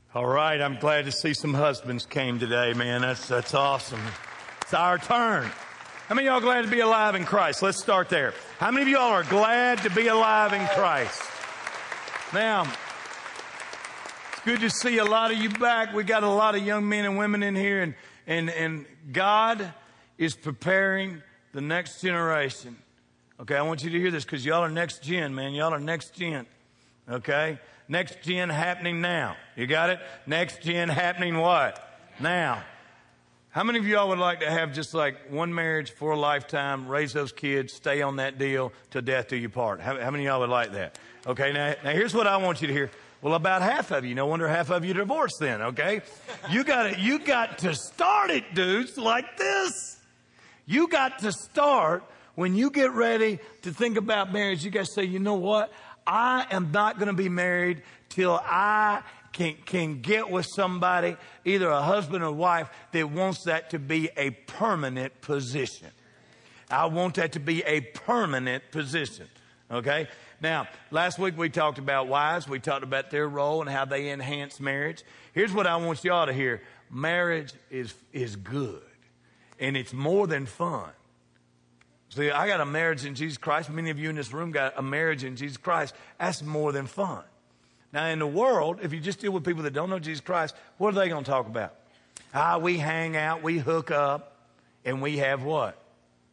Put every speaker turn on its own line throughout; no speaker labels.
All right, I'm glad to see some husbands came today, man. That's awesome. It's our turn. How many of y'all glad to be alive in Christ? Let's start there. How many of y'all are glad to be alive in Christ? Now, it's good to see a lot of you back. We got a lot of young men and women in here, and God is preparing the next generation. Okay, I want you to hear this because y'all are next gen, man. Y'all are next gen. Okay? Next gen happening now. You got it? Next gen happening what? Now. How many of y'all would like to have just like one marriage for a lifetime, raise those kids, stay on that deal till death do you part? How many of y'all would like that? Okay, now here's what I want you to hear. Well, about half of you. No wonder half of you divorced then, okay? You got to start it, dudes, like this. You got to start when you get ready to think about marriage. You got to say, you know what? I am not going to be married till I can get with somebody, either a husband or wife, that wants that to be a permanent position. I want that to be a permanent position. Okay? Now, last week we talked about wives. We talked about their role and how they enhance marriage. Here's what I want y'all to hear. Marriage is good. And it's more than fun. See, I got a marriage in Jesus Christ. Many of you in this room got a marriage in Jesus Christ. That's more than fun. Now, in the world, if you just deal with people that don't know Jesus Christ, what are they going to talk about? We hang out, we hook up, and we have what?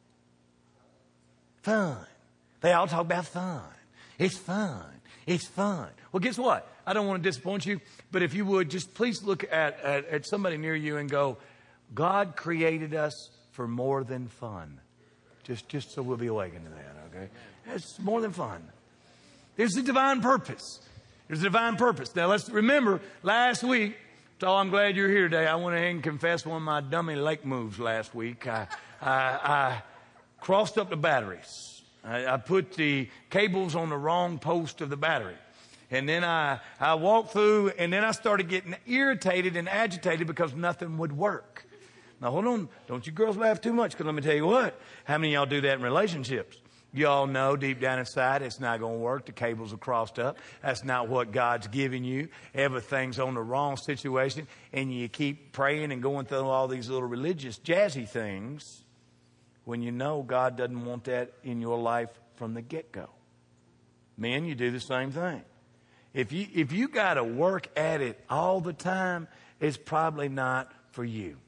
Fun. They all talk about fun. It's fun. It's fun. Well, guess what? I don't want to disappoint you, but if you would, just please look at somebody near you and go, God created us for more than fun. Just so we'll be awakened to that, okay? It's more than fun. There's a divine purpose. There's a divine purpose. Now, let's remember, last week, so I'm glad you're here today. I went ahead and confessed one of my dummy lake moves last week. I crossed up the batteries. I put the cables on the wrong post of the battery. And then I walked through, and then I started getting irritated and agitated because nothing would work. Now, hold on. Don't you girls laugh too much, because let me tell you what. How many of y'all do that in relationships? You all know deep down inside it's not going to work. The cables are crossed up. That's not what God's giving you. Everything's on the wrong situation, and you keep praying and going through all these little religious jazzy things when you know God doesn't want that in your life from the get-go. Men, you do the same thing. If you got to work at it all the time, it's probably not for you.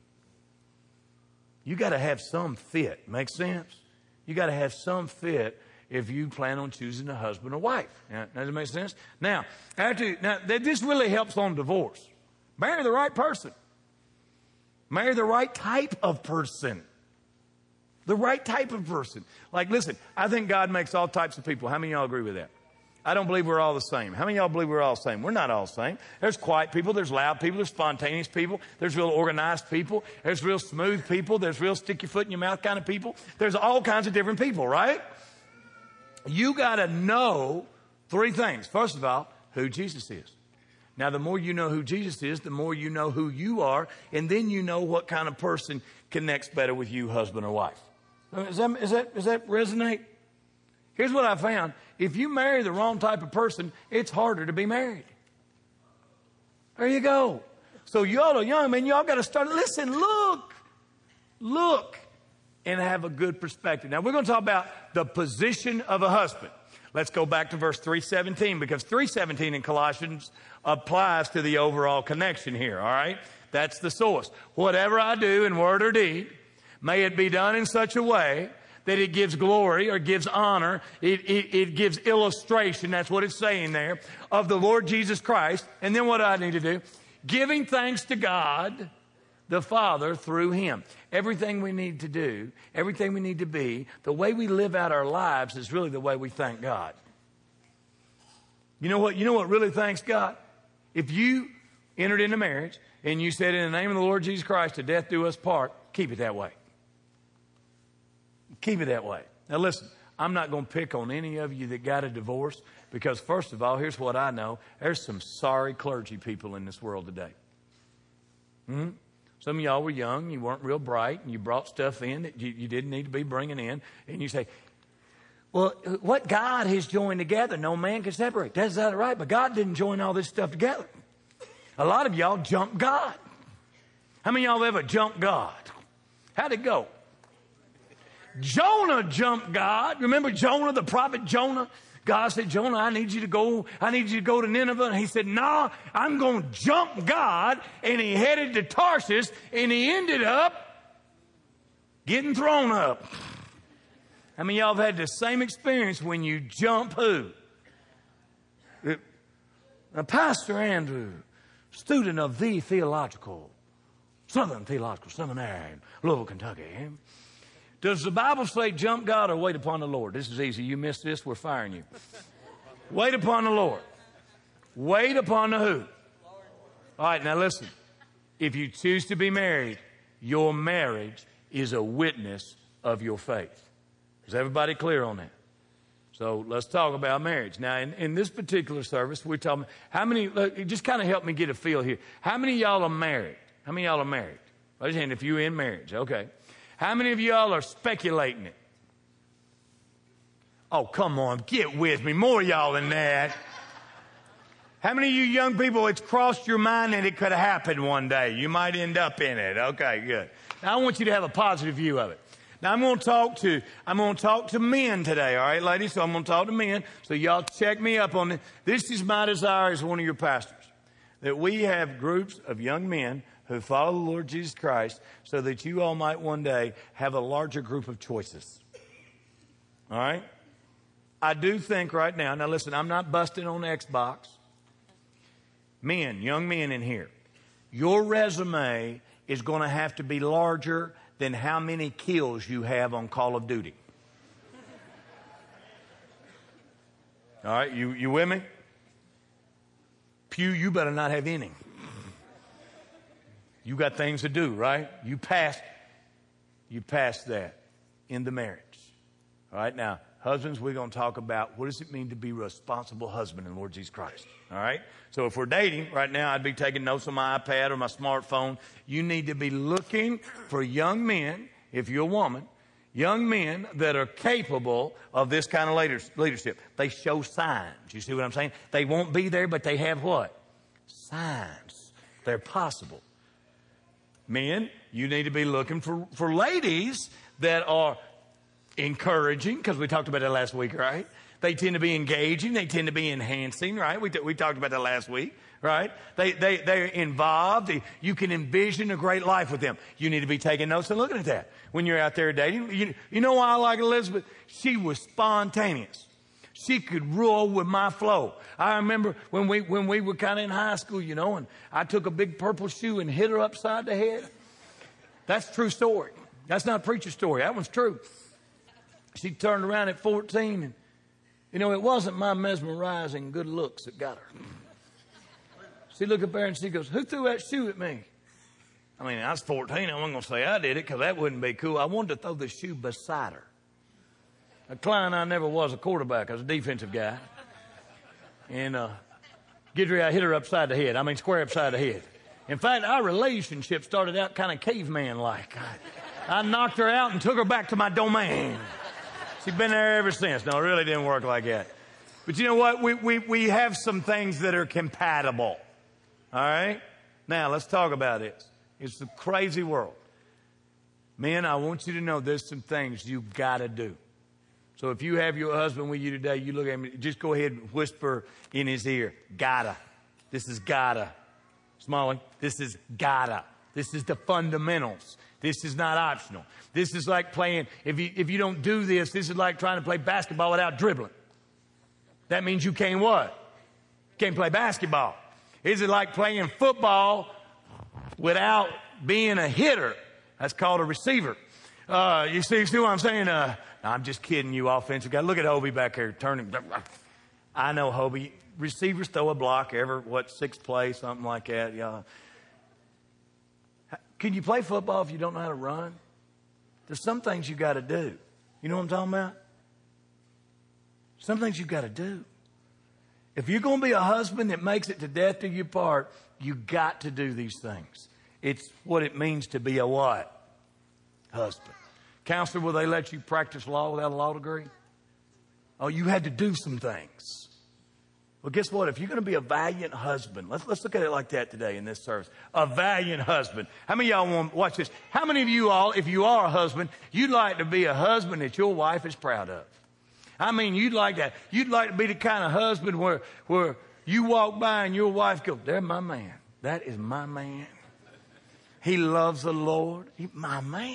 You got to have some fit. Make sense? You got to have some fit if you plan on choosing a husband or wife. Does it make sense? Now, this really helps on divorce. Marry the right person. Marry the right type of person. The right type of person. Like, listen, I think God makes all types of people. How many of y'all agree with that? I don't believe we're all the same. How many of y'all believe we're all the same? We're not all the same. There's quiet people. There's loud people. There's spontaneous people. There's real organized people. There's real smooth people. There's real stick your foot in your mouth kind of people. There's all kinds of different people, right? You got to know three things. First of all, who Jesus is. Now, the more you know who Jesus is, the more you know who you are, and then you know what kind of person connects better with you, husband or wife. Does that resonate? Here's what I found. If you marry the wrong type of person, it's harder to be married. There you go. So y'all are young, man. Y'all got to start. Listen, look, and have a good perspective. Now, we're going to talk about the position of a husband. Let's go back to verse 3:17, because 3:17 in Colossians applies to the overall connection here, all right? That's the source. Whatever I do in word or deed, may it be done in such a way that it gives glory or gives honor. It gives illustration. That's what it's saying there, of the Lord Jesus Christ. And then what do I need to do? Giving thanks to God, the Father, through Him. Everything we need to do, everything we need to be, the way we live out our lives is really the way we thank God. You know what really thanks God? If you entered into marriage and you said, in the name of the Lord Jesus Christ, to death do us part, keep it that way. Keep it that way. Now listen, I'm not going to pick on any of you that got a divorce, because first of all, here's what I know. There's some sorry clergy people in this world today. Some of y'all were young, you weren't real bright, and you brought stuff in that you didn't need to be bringing in. And you say, well, what God has joined together, no man can separate. That's not right, but God didn't join all this stuff together. A lot of y'all jump God. How many of y'all ever jumped God? How'd it go? Jonah jumped God. Remember Jonah, the prophet Jonah? God said, Jonah, I need you to go to Nineveh. And he said, nah, I'm going to jump God. And he headed to Tarshish, and he ended up getting thrown up. How many of y'all have had the same experience when you jump who? Now, Pastor Andrew, student of the Southern Theological Seminary in Louisville, Kentucky. Does the Bible say jump God or wait upon the Lord? This is easy. You missed this, we're firing you. Wait upon the Lord. Wait upon the who? All right, now listen. If you choose to be married, your marriage is a witness of your faith. Is everybody clear on that? So let's talk about marriage. Now, in this particular service, we're talking, how many, just kind of help me get a feel here. How many of y'all are married? How many of y'all are married? Raise your hand if you're in marriage. Okay. How many of y'all are speculating it? Oh, come on. Get with me. More of y'all than that. How many of you young people, it's crossed your mind that it could have happened one day? You might end up in it. Okay, good. Now, I want you to have a positive view of it. Now, I'm going to talk to men today, all right, ladies? So I'm going to talk to men. So y'all check me up on this. This is my desire as one of your pastors, that we have groups of young men who follow the Lord Jesus Christ so that you all might one day have a larger group of choices. All right? I do think right now, listen, I'm not busting on Xbox. Men, young men in here, your resume is going to have to be larger than how many kills you have on Call of Duty. All right, you with me? Pew, you better not have any. You got things to do, right? You passed that in the marriage. All right, now, husbands, we're going to talk about what does it mean to be a responsible husband in the Lord Jesus Christ. All right? So if we're dating, right now, I'd be taking notes on my iPad or my smartphone. You need to be looking for young men, if you're a woman, young men that are capable of this kind of leadership. They show signs. You see what I'm saying? They won't be there, but they have what? Signs. They're possible. Men, you need to be looking for ladies that are encouraging, because we talked about that last week, right? They tend to be engaging. They tend to be enhancing, right? We talked about that last week, right? They're involved. You can envision a great life with them. You need to be taking notes and looking at that when you're out there dating. You know why I like Elizabeth? She was spontaneous. She could roll with my flow. I remember when we were kind of in high school, and I took a big purple shoe and hit her upside the head. That's a true story. That's not a preacher story. That one's true. She turned around at 14 and, it wasn't my mesmerizing good looks that got her. She looked up there and she goes, who threw that shoe at me? I mean, I was 14. I wasn't going to say I did it because that wouldn't be cool. I wanted to throw the shoe beside her. Now, Klein, I never was a quarterback. I was a defensive guy. And Gidry, I hit her upside the head. I mean, square upside the head. In fact, our relationship started out kind of caveman-like. I knocked her out and took her back to my domain. She's been there ever since. No, it really didn't work like that. But you know what? We have some things that are compatible. All right? Now, let's talk about this. It's a crazy world. Men, I want you to know there's some things you've got to do. So if you have your husband with you today, you look at him, just go ahead and whisper in his ear, gotta. This is gotta. Smalley, this is gotta. This is the fundamentals. This is not optional. This is like playing, if you don't do this, this is like trying to play basketball without dribbling. That means you can't what? Can't play basketball. Is it like playing football without being a hitter? That's called a receiver. You see what I'm saying? No, I'm just kidding you, offensive guy. Look at Hobie back here turning. I know Hobie. Receivers throw a block every, sixth play, something like that. Yeah. Can you play football if you don't know how to run? There's some things you got to do. You know what I'm talking about? Some things you got to do. If you're going to be a husband that makes it to death do you part, you got to do these things. It's what it means to be a what? Husband. Counselor, will they let you practice law without a law degree? Oh, you had to do some things. Well, guess what? If you're going to be a valiant husband, let's look at it like that today in this service. A valiant husband. How many of y'all want, watch this. How many of you all, if you are a husband, you'd like to be a husband that your wife is proud of? I mean, you'd like that. You'd like to be the kind of husband where you walk by and your wife goes, "There's my man. That is my man. He loves the Lord. He's my man."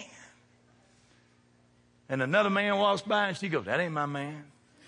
And another man walks by and she goes, "That ain't my man.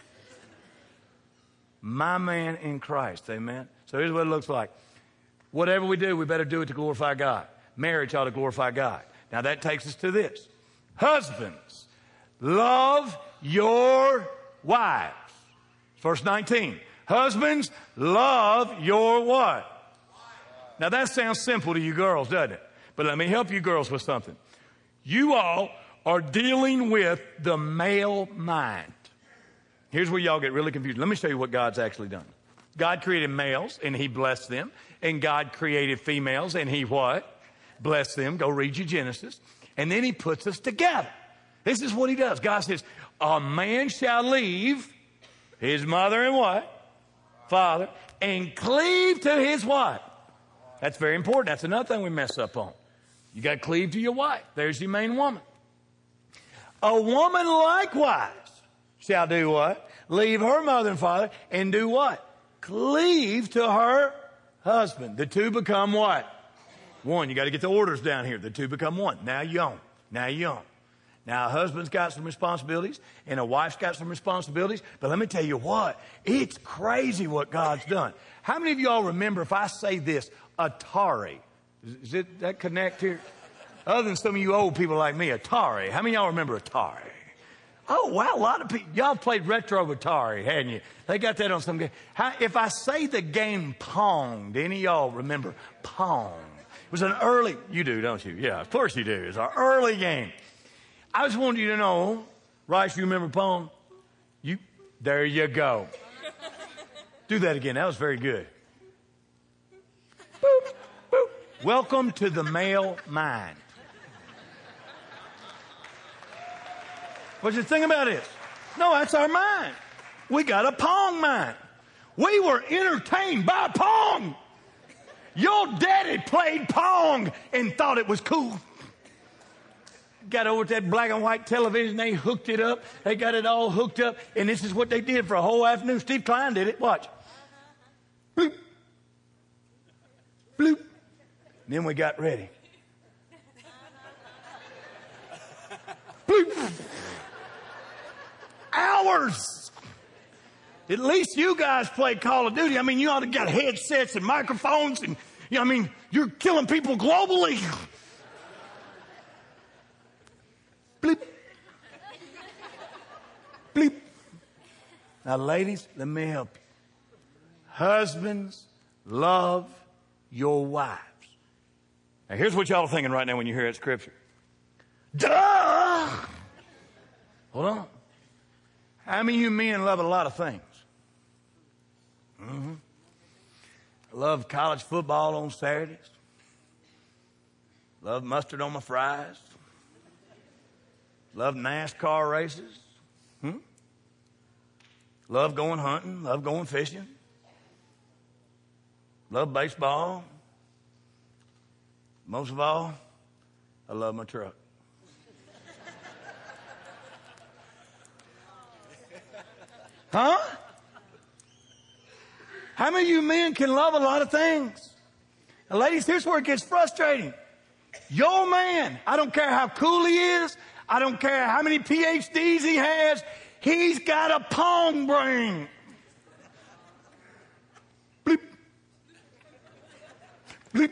My man in Christ." Amen. So here's what it looks like. Whatever we do, we better do it to glorify God. Marriage ought to glorify God. Now that takes us to this. Husbands, love your wives. Verse 19. Husbands, love your what? Now that sounds simple to you girls, doesn't it? But let me help you girls with something. You all are dealing with the male mind. Here's where y'all get really confused. Let me show you what God's actually done. God created males and he blessed them. And God created females and he what? Blessed them. Go read your Genesis. And then he puts us together. This is what he does. God says, a man shall leave his mother and what? Father. And cleave to his what? That's very important. That's another thing we mess up on. You got to cleave to your wife. There's your main woman. A woman likewise shall do what? Leave her mother and father and do what? Cleave to her husband. The two become what? One. You got to get the orders down here. The two become one. Now you own. Now you own. Now a husband's got some responsibilities and a wife's got some responsibilities. But let me tell you what. It's crazy what God's done. How many of y'all remember if I say this, Atari? Does that connect here? Other than some of you old people like me, Atari. How many of y'all remember Atari? Oh, wow, a lot of people. Y'all played retro Atari, hadn't you? They got that on some game. If I say the game Pong, do any of y'all remember Pong? It was an early, you do, don't you? Yeah, of course you do. It's an early game. I just wanted you to know, Rice, you remember Pong? There you go. Do that again. That was very good. Boop, boop. Welcome to the male mind. What you think about it? No, that's our mind. We got a Pong mind. We were entertained by Pong. Your daddy played Pong and thought it was cool. Got over to that black and white television. They hooked it up. They got it all hooked up. And this is what they did for a whole afternoon. Steve Klein did it. Watch. Bloop. Bloop. Then we got ready. Bloop. Hours. At least you guys play Call of Duty. I mean, you ought to got headsets and microphones and, you know, I mean, you're killing people globally. Bleep. Bleep. Now, ladies, let me help you. Husbands, love your wives. Now, here's what y'all are thinking right now when you hear that scripture. Duh! Hold on. How many of you men love a lot of things? Mm-hmm. I love college football on Saturdays. Love mustard on my fries. Love NASCAR races. Love going hunting. Love going fishing. Love baseball. Most of all, I love my truck. Huh? How many of you men can love a lot of things? And ladies, here's where it gets frustrating. Your man, I don't care how cool he is. I don't care how many PhDs he has. He's got a Pong brain. Bleep. Bleep.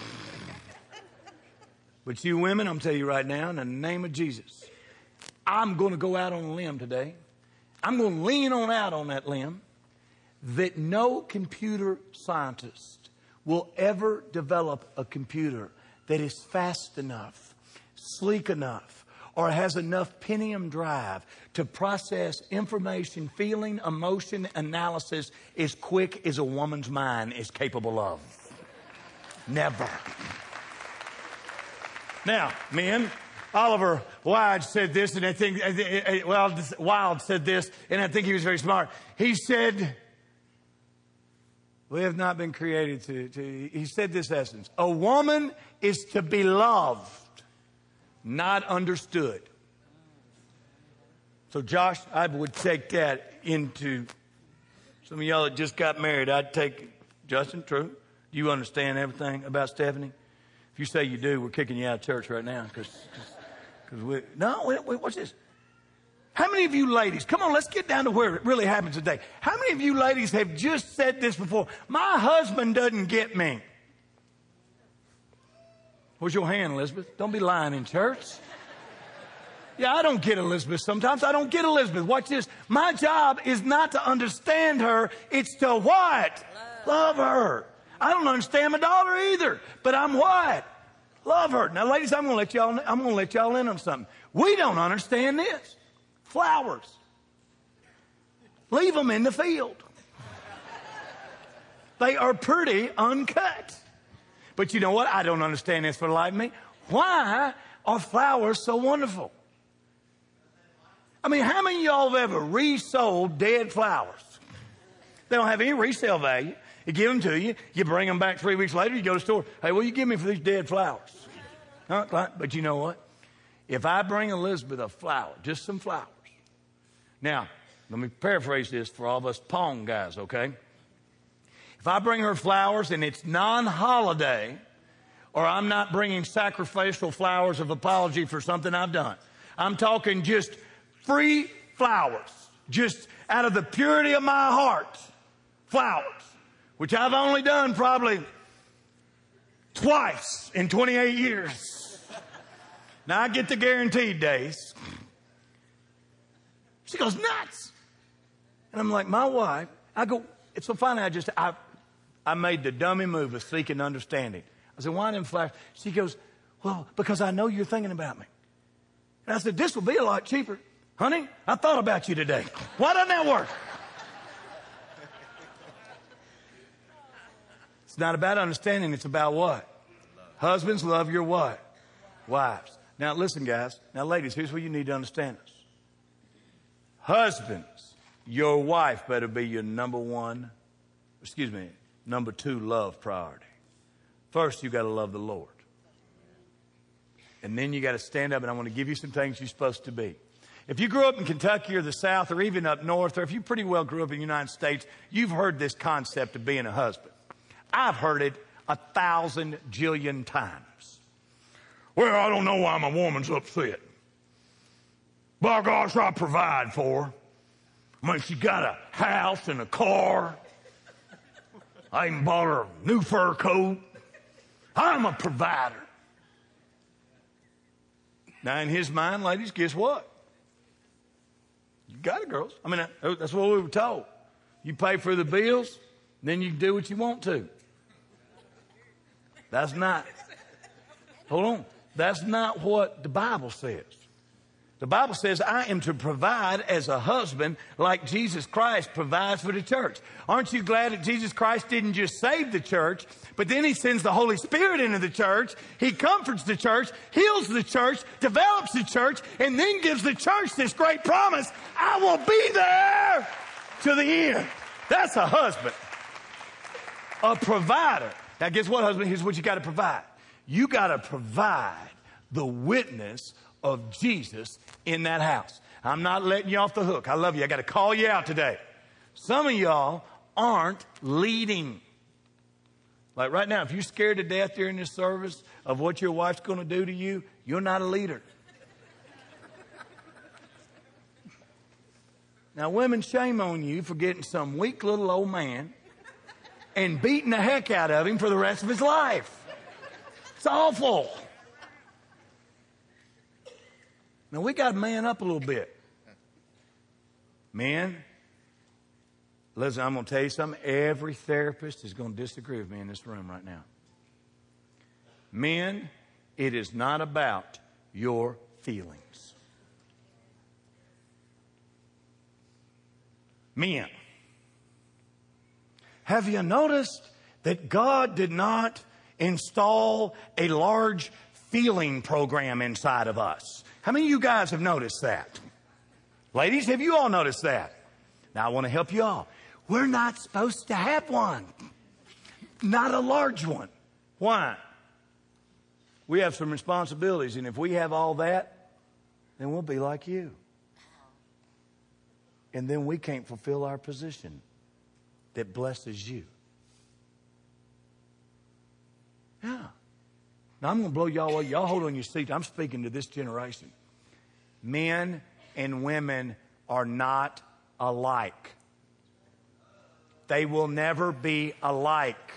But you women, I'm telling you right now, in the name of Jesus, I'm going to go out on a limb today. I'm going to lean on out on that limb that no computer scientist will ever develop a computer that is fast enough, sleek enough, or has enough Pentium drive to process information, feeling, emotion, analysis as quick as a woman's mind is capable of. Never. Now, men, Oliver Wilde said this, and I think, Wilde said this, and I think he was very smart. He said, We have not been created he said this essence. A woman is to be loved, not understood. So Josh, I would take that into some of y'all that just got married. I'd take, Justin, true. Do you understand everything about Stephanie? If you say you do, we're kicking you out of church right now. What's this? How many of you ladies, come on, let's get down to where it really happens today. How many of you ladies have just said this before? My husband doesn't get me. Where's your hand, Elizabeth? Don't be lying in church. Yeah, I don't get Elizabeth sometimes. I don't get Elizabeth. Watch this. My job is not to understand her. It's to what? Love her. I don't understand my daughter either, but I'm what? Love her. Now, ladies, I'm going to let y'all in on something. We don't understand this. Flowers. Leave them in the field. They are pretty uncut. But you know what? I don't understand this for the life of me. Why are flowers so wonderful? I mean, how many of y'all have ever resold dead flowers? They don't have any resale value. You give them to you. You bring them back 3 weeks later. You go to the store. Hey, what do you give me for these dead flowers? Huh? But you know what? If I bring Elizabeth a flower, just some flowers. Now, let me paraphrase this for all of us Pong guys, okay? If I bring her flowers and it's non-holiday, or I'm not bringing sacrificial flowers of apology for something I've done. I'm talking just free flowers, just out of the purity of my heart, flowers, which I've only done probably twice in 28 years. Now, I get the guaranteed days. She goes nuts. And I'm like, my wife, I go, so finally I made the dummy move of seeking understanding. I said, why didn't flowers? She goes, well, because I know you're thinking about me. And I said, this will be a lot cheaper. Honey, I thought about you today. Why doesn't that work? It's not about understanding. It's about what? Husbands, love your what? Wives. Now, listen, guys. Now, ladies, here's what you need to understand us. Husbands, your wife better be your number 2 love priority. First, you got to love the Lord. And then you got to stand up, and I want to give you some things you're supposed to be. If you grew up in Kentucky or the South or even up north, or if you pretty well grew up in the United States, you've heard this concept of being a husband. I've heard it 1,000 jillion times. Well, I don't know why my woman's upset. By gosh, I provide for her. I mean, she got a house and a car. I even bought her a new fur coat. I'm a provider. Now, in his mind, ladies, guess what? You got it, girls. I mean, that's what we were told. You pay for the bills, then you can do what you want to. That's not, hold on. That's not what the Bible says. The Bible says I am to provide as a husband like Jesus Christ provides for the church. Aren't you glad that Jesus Christ didn't just save the church, but then he sends the Holy Spirit into the church. He comforts the church, heals the church, develops the church, and then gives the church this great promise. I will be there to the end. That's a husband. A provider. Now guess what, husband? Here's what you got to provide. You got to provide the witness of Jesus in that house. I'm not letting you off the hook. I love you. I got to call you out today. Some of y'all aren't leading. Like right now, if you're scared to death during this service of what your wife's going to do to you, you're not a leader. Now, women, shame on you for getting some weak little old man and beating the heck out of him for the rest of his life. It's awful. Now, we got to man up a little bit. Men, listen, I'm going to tell you something. Every therapist is going to disagree with me in this room right now. Men, it is not about your feelings. Men, have you noticed that God did not install a large feeling program inside of us? How many of you guys have noticed that? Ladies, have you all noticed that? Now, I want to help you all. We're not supposed to have one. not a large one. Why? We have some responsibilities, and if we have all that, then we'll be like you. And then we can't fulfill our position that blesses you. Yeah. Now, I'm going to blow y'all away. Y'all hold on your seat. I'm speaking to this generation. Men and women are not alike. They will never be alike.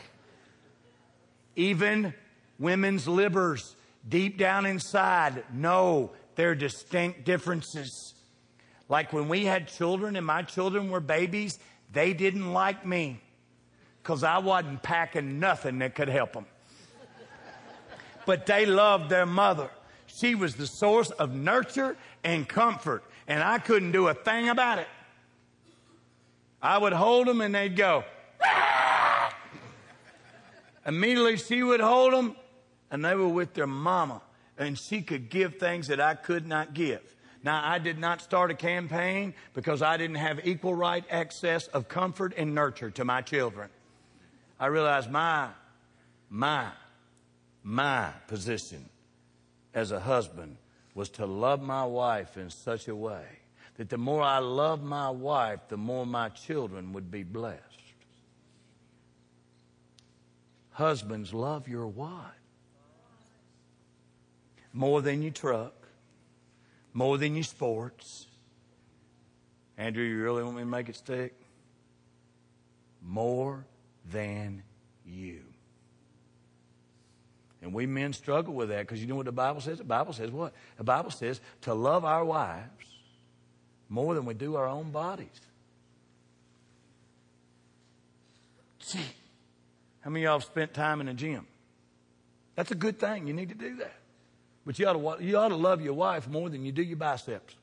Even women's livers, deep down inside, know there are distinct differences. Like when we had children and my children were babies, they didn't like me because I wasn't packing nothing that could help them. But they loved their mother. She was the source of nurture and comfort, and I couldn't do a thing about it. I would hold them and they'd go, "Ah!" Immediately she would hold them and they were with their mama, and she could give things that I could not give. Now, I did not start a campaign because I didn't have equal right access of comfort and nurture to my children. I realized my position as a husband was to love my wife in such a way that the more I loved my wife, the more my children would be blessed. Husbands, love your wife more than your truck, more than your sports. Andrew, you really want me to make it stick? More than you. And we men struggle with that because you know what the Bible says? The Bible says what? The Bible says to love our wives more than we do our own bodies. See, how many of y'all have spent time in the gym? That's a good thing. You need to do that. But you ought to love your wife more than you do your biceps.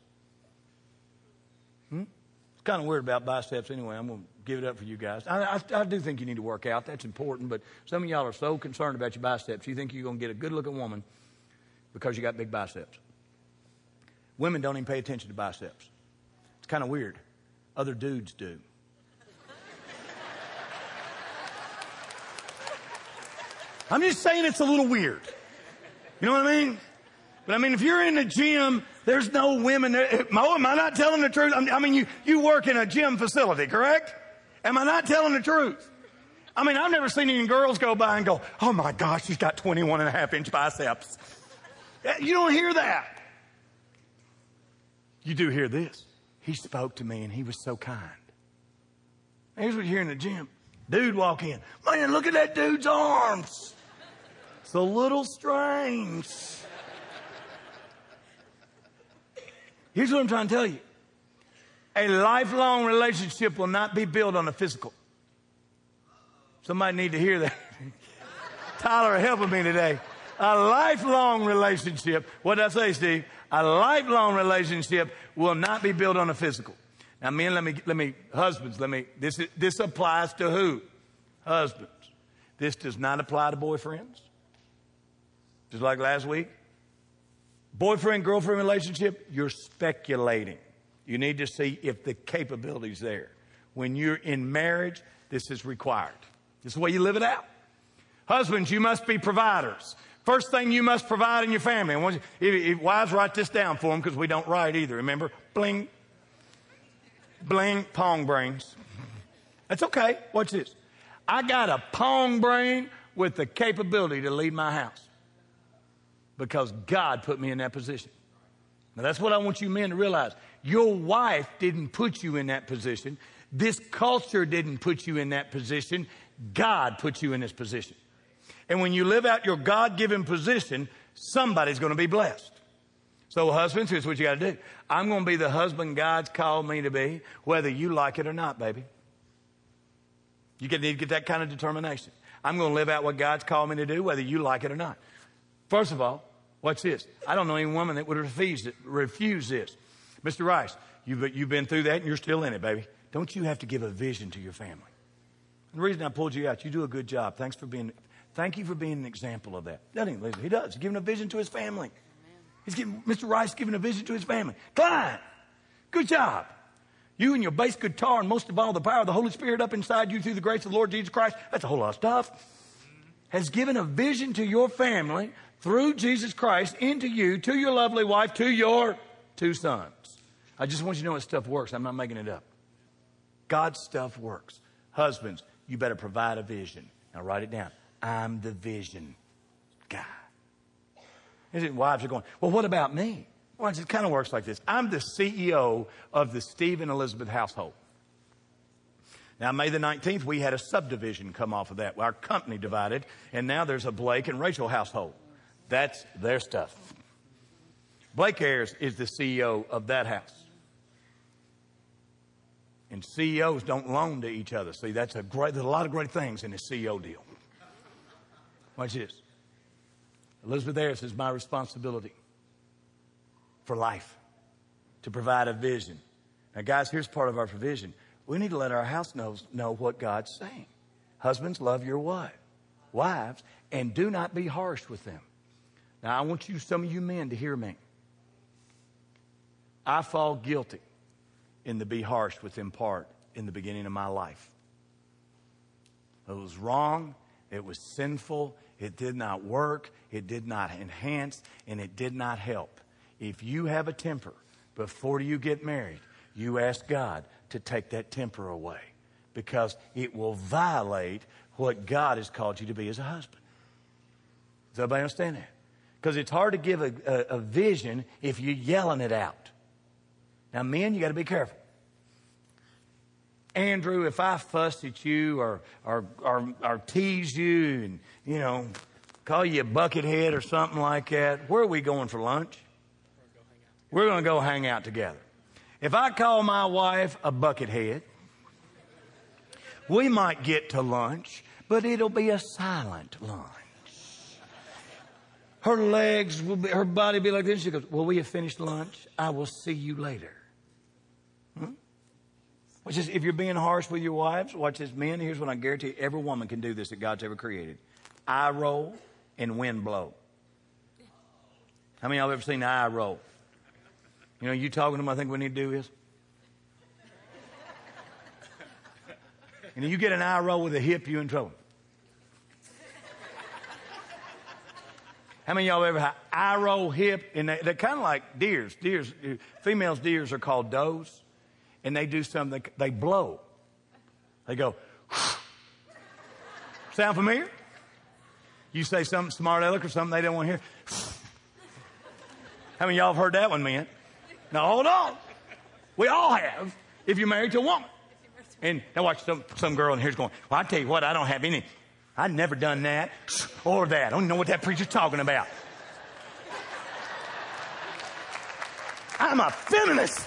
It's kind of weird about biceps anyway. I'm going to give it up for you guys. I do think you need to work out. That's important. But some of y'all are so concerned about your biceps, you think you're going to get a good-looking woman because you got big biceps. Women don't even pay attention to biceps. It's kind of weird. Other dudes do. I'm just saying it's a little weird. You know what I mean? But I mean, if you're in the gym, there's no women there. Mo, am I not telling the truth? I mean, you work in a gym facility, correct? Am I not telling the truth? I mean, I've never seen any girls go by and go, "Oh my gosh, she's got 21.5-inch biceps." You don't hear that. You do hear this. He spoke to me and he was so kind. Here's what you hear in the gym. Dude walk in. Man, look at that dude's arms. It's a little strange. Here's what I'm trying to tell you. A lifelong relationship will not be built on the physical. Somebody need to hear that. Tyler helping me today. A lifelong relationship. What did I say, Steve? A lifelong relationship will not be built on the physical. Now, men, husbands, this applies to who? Husbands. This does not apply to boyfriends. Just like last week. Boyfriend-girlfriend relationship, you're speculating. You need to see if the capability's there. When you're in marriage, this is required. This is the way you live it out. Husbands, you must be providers. First thing you must provide in your family. And wives, write this down for them because we don't write either. Remember? Bling. Bling. Pong brains. That's okay. Watch this. I got a pong brain with the capability to lead my house. Because God put me in that position. Now, that's what I want you men to realize. Your wife didn't put you in that position. This culture didn't put you in that position. God put you in this position. And when you live out your God-given position, somebody's going to be blessed. So, husbands, here's what you got to do. I'm going to be the husband God's called me to be, whether you like it or not, baby. You need to get that kind of determination. I'm going to live out what God's called me to do, whether you like it or not. First of all, watch this. I don't know any woman that would refuse this. Mr. Rice, you've been through that and you're still in it, baby. Don't you have to give a vision to your family? And the reason I pulled you out, you do a good job. Thank you for being an example of that. He does. He's giving a vision to his family. Mr. Rice giving a vision to his family. Klein, good job. You and your bass guitar and most of all the power of the Holy Spirit up inside you through the grace of the Lord Jesus Christ. That's a whole lot of stuff. Has given a vision to your family through Jesus Christ into you, to your lovely wife, to your 2 sons. I just want you to know that stuff works. I'm not making it up. God's stuff works. Husbands, you better provide a vision. Now write it down. I'm the vision guy. Wives are going, well, what about me? Well, it kind of works like this. I'm the CEO of the Steve and Elizabeth household. Now, May the 19th, we had a subdivision come off of that. Our company divided, and now there's a Blake and Rachel household. That's their stuff. Blake Ayers is the CEO of that house. And CEOs don't loan to each other. See, there's a lot of great things in the CEO deal. Watch this. Elizabeth Ayers is my responsibility for life, to provide a vision. Now, guys, here's part of our provision. We need to let our house know what God's saying. Husbands, love your wives, and do not be harsh with them. Now, I want some of you men to hear me. I fall guilty in the be harsh with them part in the beginning of my life. It was wrong. It was sinful. It did not work. It did not enhance, and it did not help. If you have a temper before you get married, you ask God to take that temper away, because it will violate what God has called you to be as a husband. Does everybody understand that? Because it's hard to give a vision if you're yelling it out. Now, men, you got to be careful. Andrew, if I fuss at you or tease you and, call you a buckethead or something like that, where are we going for lunch? We're going to go hang out together. If I call my wife a buckethead, we might get to lunch, but it'll be a silent lunch. Her her body will be like this. She goes, well, we have finished lunch. I will see you later. Which is, if you're being harsh with your wives, watch this, men, here's what I guarantee you, every woman can do this that God's ever created. Eye roll and wind blow. How many of y'all have ever seen the eye roll? You talking to them, I think we need to do this. You get an eye roll with a hip, you in trouble. How many of y'all ever had eye roll, hip? And they're kind of like deers. Females' deers are called does. And they do something, they blow. They go, sound familiar? You say something smart aleck or something they don't want to hear. How many of y'all have heard that one, man? Now, hold on. We all have, if you're married to a woman. And now watch some girl in here's going, well, I tell you what, I don't have any. I've never done that or that. I don't even know what that preacher's talking about. I'm a feminist.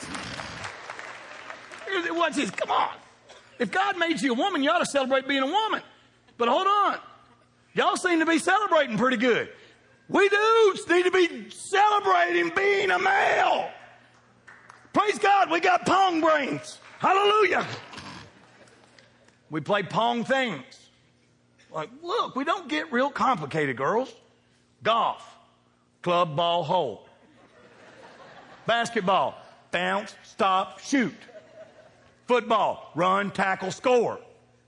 Watch this. Come on. If God made you a woman, you ought to celebrate being a woman. But hold on. Y'all seem to be celebrating pretty good. We dudes need to be celebrating being a male. Praise God, we got pong brains. Hallelujah. We play pong things. Like, look, we don't get real complicated, girls. Golf, club, ball, hole. Basketball, bounce, stop, shoot. Football, run, tackle, score.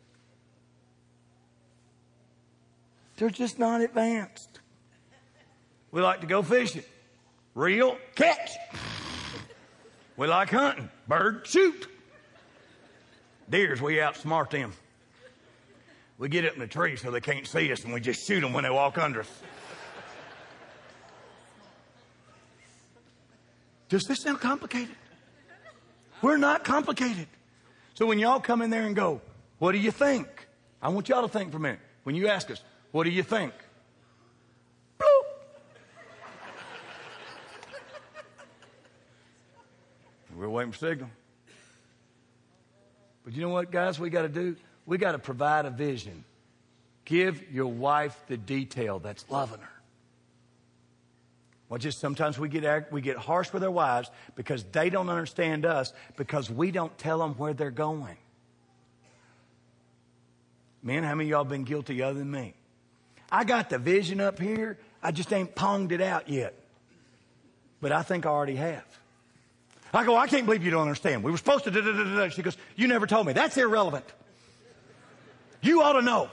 They're just not advanced. We like to go fishing. Reel, catch. We like hunting. Bird, shoot. Deers, we outsmart them. We get up in the tree so they can't see us, and we just shoot them when they walk under us. Does this sound complicated? We're not complicated. So when y'all come in there and go, what do you think? I want y'all to think for a minute. When you ask us, what do you think? Bloop. We're waiting for signal. But you know what, guys, we got to do? We got to provide a vision. Give your wife the detail that's loving her. Well, just sometimes we get harsh with our wives because they don't understand us, because we don't tell them where they're going. Men, how many of y'all been guilty other than me? I got the vision up here. I just ain't ponged it out yet. But I think I already have. I go, I can't believe you don't understand. We were supposed to da-da-da-da-da. She goes, you never told me. That's irrelevant. You ought to know.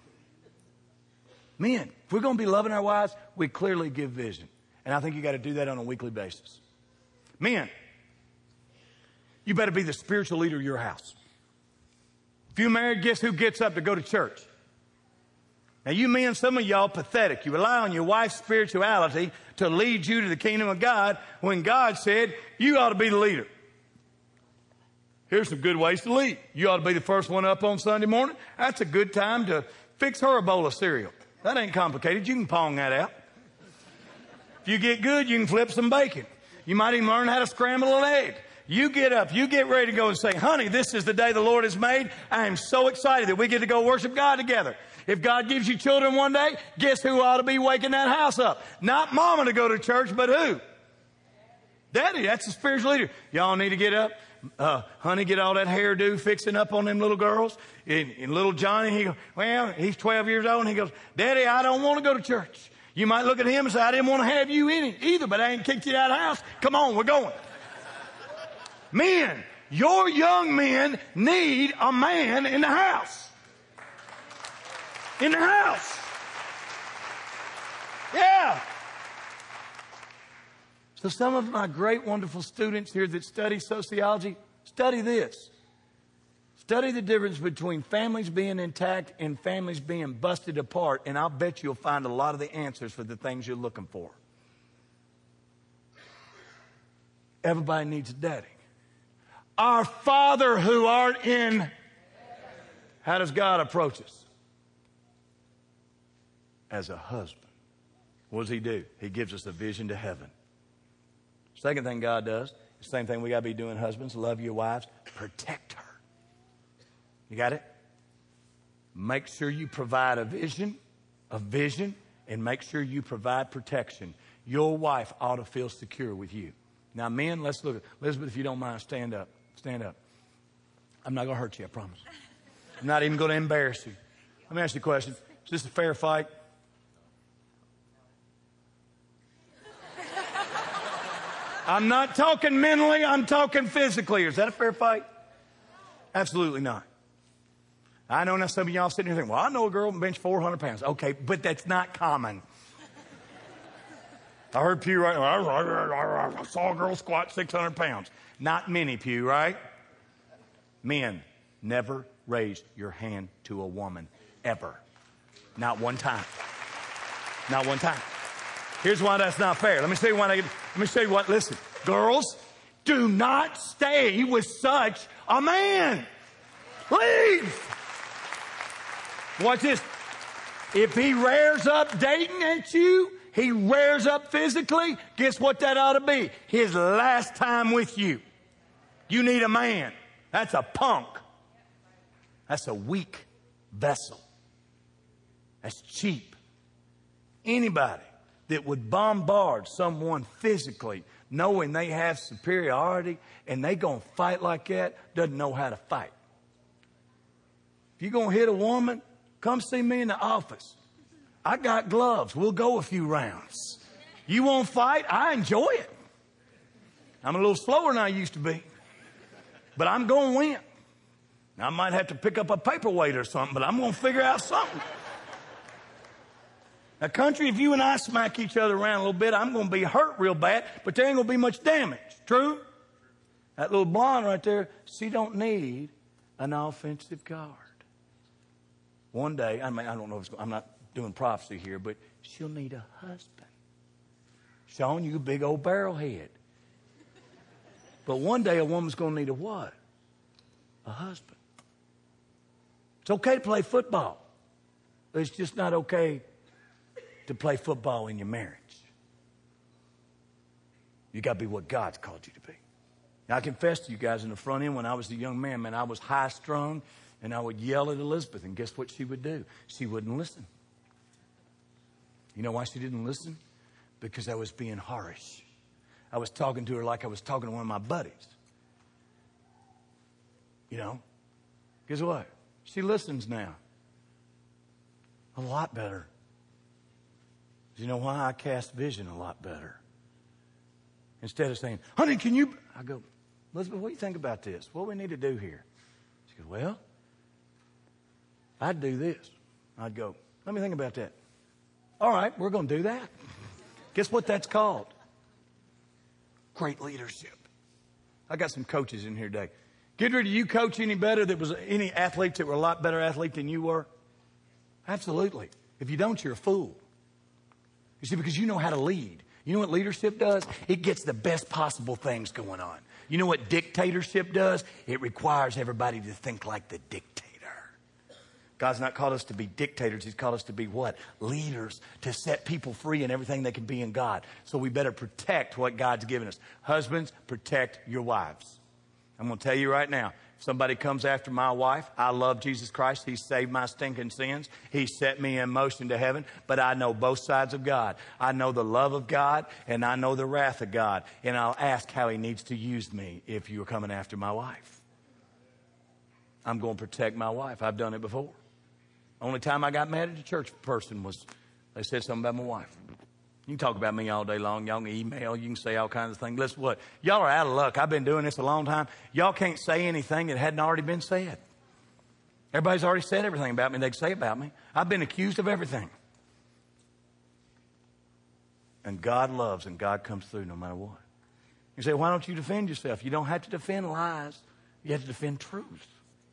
Men, if we're going to be loving our wives, we clearly give vision. And I think you got to do that on a weekly basis. Men, you better be the spiritual leader of your house. If you're married, guess who gets up to go to church? Now, you men, some of y'all pathetic. You rely on your wife's spirituality to lead you to the kingdom of God when God said you ought to be the leader. Here's some good ways to lead. You ought to be the first one up on Sunday morning. That's a good time to fix her a bowl of cereal. That ain't complicated. You can pong that out. If you get good, you can flip some bacon. You might even learn how to scramble an egg. You get up, you get ready to go and say, honey, this is the day the Lord has made. I am so excited that we get to go worship God together. If God gives you children one day, guess who ought to be waking that house up? Not mama to go to church, but who? Daddy. That's the spiritual leader. Y'all need to get up. Honey, get all that hairdo fixing up on them little girls. And little Johnny, he's 12 years old, and he goes, Daddy, I don't want to go to church. You might look at him and say, I didn't want to have you in it either, but I ain't kicked you out of the house. Come on, we're going. Men, your young men need a man in the house. In the house. Yeah. So some of my great, wonderful students here that study sociology, study this. Study the difference between families being intact and families being busted apart, and I'll bet you'll find a lot of the answers for the things you're looking for. Everybody needs a daddy. Our Father who art in... How does God approach us? As a husband. What does he do? He gives us a vision to heaven. Second thing God does, the same thing we got to be doing, husbands, love your wives, protect her. You got it? Make sure you provide a vision, and make sure you provide protection. Your wife ought to feel secure with you. Now, men, let's look at Elizabeth, if you don't mind, stand up. Stand up. I'm not going to hurt you, I promise. I'm not even going to embarrass you. Let me ask you a question. Is this a fair fight? I'm not talking mentally, I'm talking physically. Is that a fair fight? Absolutely not. I know now some of y'all sitting here thinking, well, I know a girl can bench 400 pounds. Okay, but that's not common. I heard Pew right now. I saw a girl squat 600 pounds. Not many, Pew, right? Men, never raise your hand to a woman, ever. Not one time. Not one time. Here's why that's not fair. Let me show you what, listen. Girls, do not stay with such a man. Leave. Watch this. If he rears up dating at you, he rears up physically, guess what that ought to be? His last time with you. You need a man. That's a punk. That's a weak vessel. That's cheap. Anybody that would bombard someone physically knowing they have superiority and they going to fight like that doesn't know how to fight. If you're going to hit a woman, come see me in the office. I got gloves. We'll go a few rounds. You won't fight? I enjoy it. I'm a little slower than I used to be. But I'm going to win. Now, I might have to pick up a paperweight or something, but I'm going to figure out something. Now, country, if you and I smack each other around a little bit, I'm going to be hurt real bad, but there ain't going to be much damage. True? That little blonde right there, she don't need an offensive guard. One day, I don't know if I'm not doing prophecy here, but she'll need a husband. Sean, you big old barrelhead. But one day a woman's going to need a what? A husband. It's okay to play football. But it's just not okay to play football in your marriage. You got to be what God's called you to be. Now, I confess to you guys in the front end, when I was a young man, I was high strung, and I would yell at Elizabeth, and guess what she would do? She wouldn't listen. You know why she didn't listen? Because I was being harsh. I was talking to her like I was talking to one of my buddies. You know? Guess what? She listens now. A lot better. You know why? I cast vision a lot better. Instead of saying, honey, can you... I go, Elizabeth, what do you think about this? What do we need to do here? She goes, well, I'd do this. I'd go, let me think about that. All right, we're going to do that. Guess what that's called? Great leadership. I got some coaches in here today. Gidry, do you coach any better? That was any athletes that were a lot better athlete than you were? Absolutely. If you don't, you're a fool. You see, because you know how to lead. You know what leadership does? It gets the best possible things going on. You know what dictatorship does? It requires everybody to think like the dictator. God's not called us to be dictators. He's called us to be what? Leaders, to set people free in everything they can be in God. So we better protect what God's given us. Husbands, protect your wives. I'm going to tell you right now, if somebody comes after my wife, I love Jesus Christ. He saved my stinking sins. He set me in motion to heaven. But I know both sides of God. I know the love of God, and I know the wrath of God. And I'll ask how he needs to use me if you're coming after my wife. I'm going to protect my wife. I've done it before. Only time I got mad at a church person was they said something about my wife. You can talk about me all day long. Y'all can email. You can say all kinds of things. Listen, what? Y'all are out of luck. I've been doing this a long time. Y'all can't say anything that hadn't already been said. Everybody's already said everything about me they can say about me. I've been accused of everything. And God loves and God comes through no matter what. You say, why don't you defend yourself? You don't have to defend lies. You have to defend truth.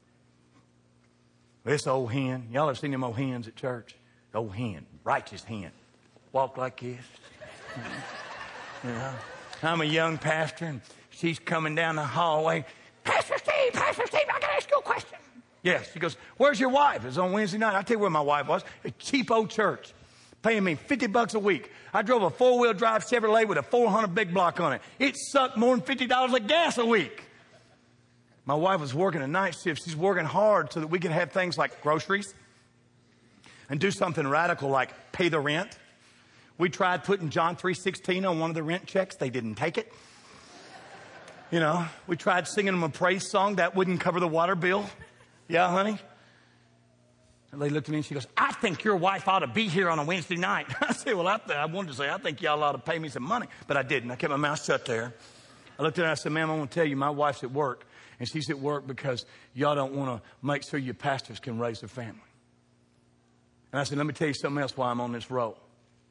This old hen, y'all have seen them old hens at church? The old hen, righteous hen. Walk like this. You know, I'm a young pastor, and she's coming down the hallway. Pastor Steve, I got to ask you a question. Yes, she goes, where's your wife? It's on Wednesday night. I'll tell you where my wife was. A cheap old church, paying me $50 a week. I drove a four-wheel drive Chevrolet with a 400 big block on it. It sucked more than $50 of gas a week. My wife was working a night shift. She's working hard so that we can have things like groceries and do something radical like pay the rent. We tried putting John 3:16 on one of the rent checks. They didn't take it. You know, we tried singing them a praise song. That wouldn't cover the water bill. Yeah, honey? And they looked at me and she goes, I think your wife ought to be here on a Wednesday night. I said, well, I wanted to say, I think y'all ought to pay me some money. But I didn't. I kept my mouth shut there. I looked at her and I said, ma'am, I want to tell you, my wife's at work. And she's at work because y'all don't want to make sure your pastors can raise their family. And I said, let me tell you something else while I'm on this roll.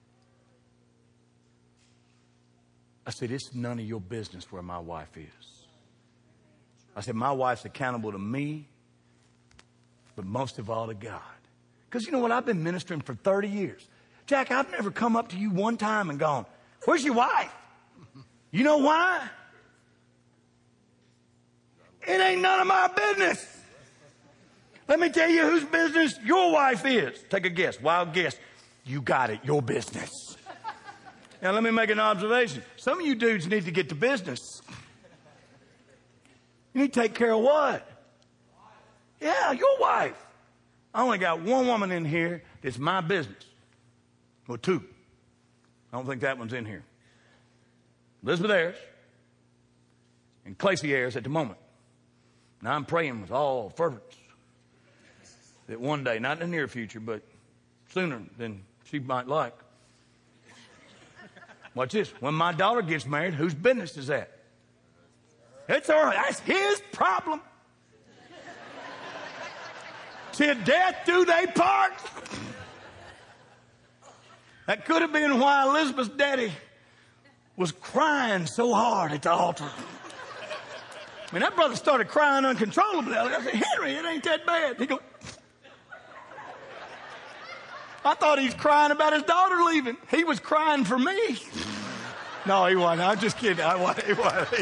I said, it's none of your business where my wife is. I said, my wife's accountable to me, but most of all to God. Because you know what? I've been ministering for 30 years. Jack, I've never come up to you one time and gone, where's your wife? You know why? It ain't none of my business. Let me tell you whose business your wife is. Take a guess. Wild guess. You got it. Your business. Now, let me make an observation. Some of you dudes need to get to business. You need to take care of what? Yeah, your wife. I only got one woman in here that's my business. Well, two. I don't think that one's in here. Elizabeth Ayers and Clacy Ayers at the moment. Now, I'm praying with all fervence that one day, not in the near future, but sooner than she might like. Watch this. When my daughter gets married, whose business is that? It's her. That's his problem. Till death do they part. That could have been why Elizabeth's daddy was crying so hard at the altar. I mean, that brother started crying uncontrollably. I said, Henry, it ain't that bad. He goes, I thought he was crying about his daughter leaving. He was crying for me. No, he wasn't. I'm just kidding. He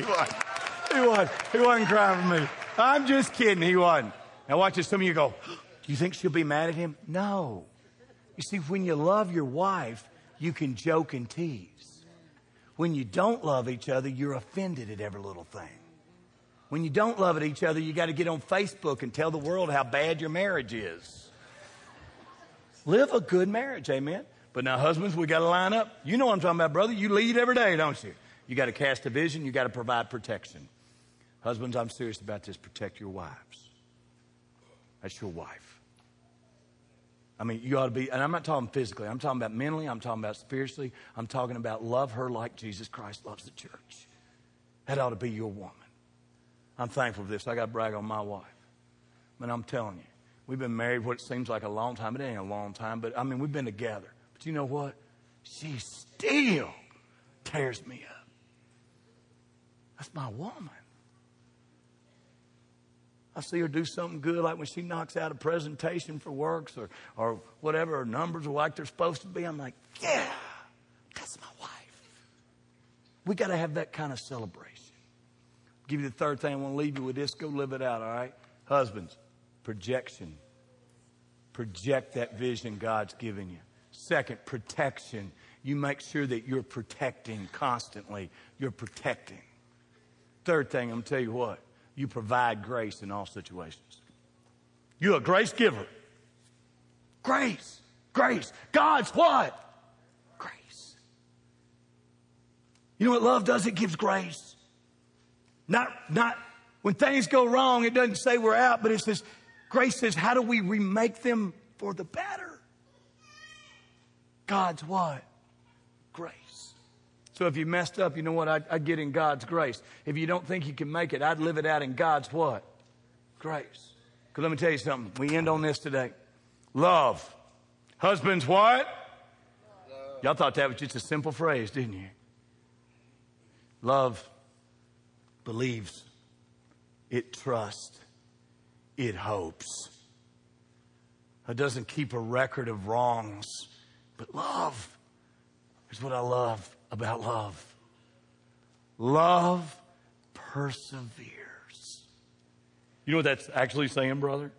wasn't crying for me. I'm just kidding. He wasn't. Now watch this. Some of you go, do you think she'll be mad at him? No. You see, when you love your wife, you can joke and tease. When you don't love each other, you're offended at every little thing. When you don't love each other, you got to get on Facebook and tell the world how bad your marriage is. Live a good marriage, amen? But now, husbands, we got to line up. You know what I'm talking about, brother. You lead every day, don't you? You got to cast a vision. You got to provide protection. Husbands, I'm serious about this. Protect your wives. That's your wife. I mean, you ought to be, and I'm not talking physically. I'm talking about mentally. I'm talking about spiritually. I'm talking about love her like Jesus Christ loves the church. That ought to be your woman. I'm thankful for this. I got to brag on my wife. But I'm telling you, we've been married what seems like a long time. It ain't a long time, but I mean, we've been together. But you know what? She still tears me up. That's my woman. I see her do something good, like when she knocks out a presentation for works or whatever, or numbers are like they're supposed to be. I'm like, yeah, that's my wife. We got to have that kind of celebration. I'll give you the third thing. I want to leave you with this. Go live it out, all right? Husbands, projection. Project that vision God's given you. Second, protection. You make sure that you're protecting constantly. You're protecting. Third thing, I'm going to tell you what. You provide grace in all situations. You're a grace giver. Grace. Grace. God's what? Grace. You know what love does? It gives grace. Not when things go wrong, it doesn't say we're out, but it says, grace says, how do we remake them for the better? God's what? Grace. So if you messed up, you know what? I'd get in God's grace. If you don't think you can make it, I'd live it out in God's what? Grace. Because let me tell you something. We end on this today. Love. Husbands what? Love. Y'all thought that was just a simple phrase, didn't you? Love believes. It trusts. It hopes. It doesn't keep a record of wrongs. But love is what I love about love. Love perseveres. You know what that's actually saying, brother?